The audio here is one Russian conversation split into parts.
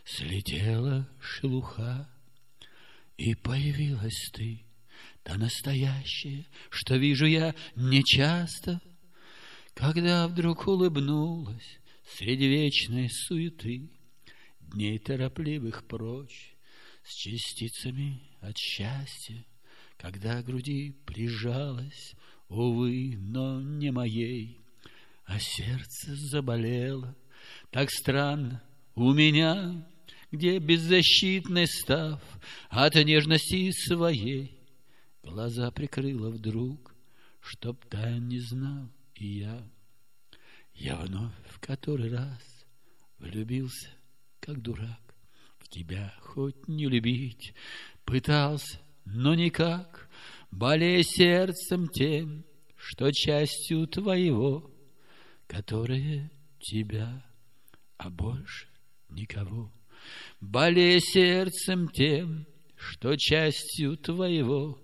Слетела шелуха, и появилась ты, та настоящая, что вижу я нечасто, когда вдруг улыбнулась среди вечной суеты, дней торопливых прочь, с частицами от счастья, когда к груди прижалась, увы, но не моей, а сердце заболело так странно у меня, где беззащитной став от нежности своей, глаза прикрыла вдруг, чтоб тайн не знал и я. Я вновь в который раз влюбился, как дурак. В тебя хоть не любить пытался, но никак, болея сердцем тем, что частью твоего, которое тебя, а больше никого. Болея сердцем тем, что частью твоего,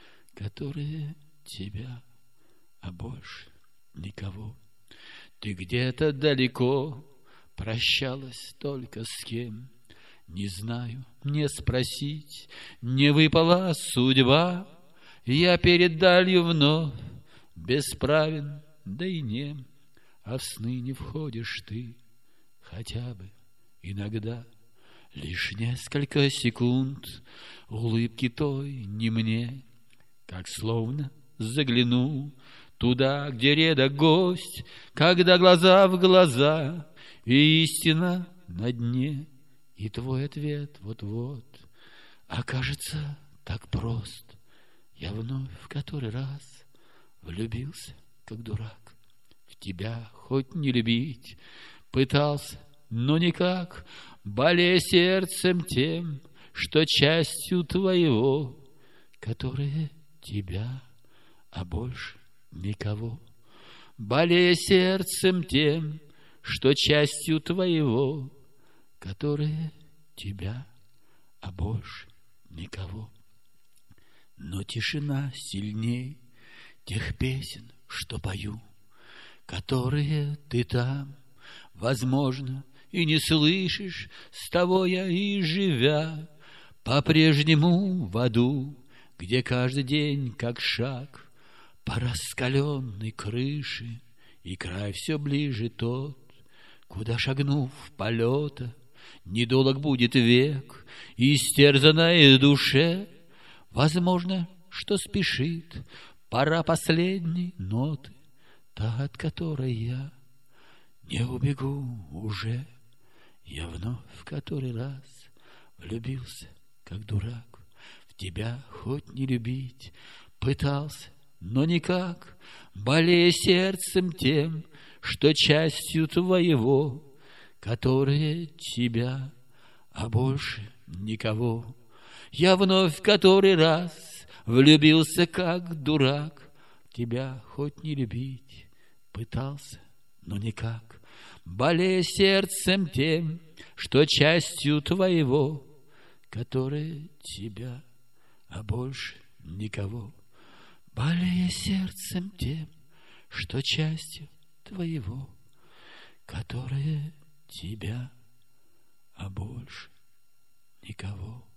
которое тебя, а больше никого. Ты где-то далеко прощалась только с кем, не знаю, мне спросить, не выпала судьба. Я перед далью вновь бесправен, да и нем, а в сны не входишь ты хотя бы иногда. Лишь несколько секунд улыбки той не мне, как словно заглянул туда, где редок гость, когда глаза в глаза и истина на дне, и твой ответ вот-вот окажется так прост. Я вновь в который раз влюбился, как дурак. В тебя хоть не любить пытался, но никак, болея сердцем тем, что частью твоего, которое тебя, а больше никого. Болея сердцем тем, что частью твоего, которое тебя, а больше никого. Но тишина сильней тех песен, что пою, которые ты там, возможно, и не слышишь, с того я и живя по-прежнему в аду, где каждый день как шаг по раскаленной крыше, и край все ближе тот, куда, шагнув полета, недолг будет век, и истерзанной душе, возможно, что спешит пора последней ноты, та, от которой я не убегу уже. Я вновь в который раз влюбился, как дурак. В тебя хоть не любить пытался, но никак, болея сердцем тем, что частью твоего, которое тебя, а больше никого. Я вновь в который раз влюбился, как дурак. В тебя хоть не любить пытался, но никак, болея сердцем тем, что частью твоего, которое тебя, а больше никого. Болея сердцем тем, что частью твоего, которое тебя, а больше никого.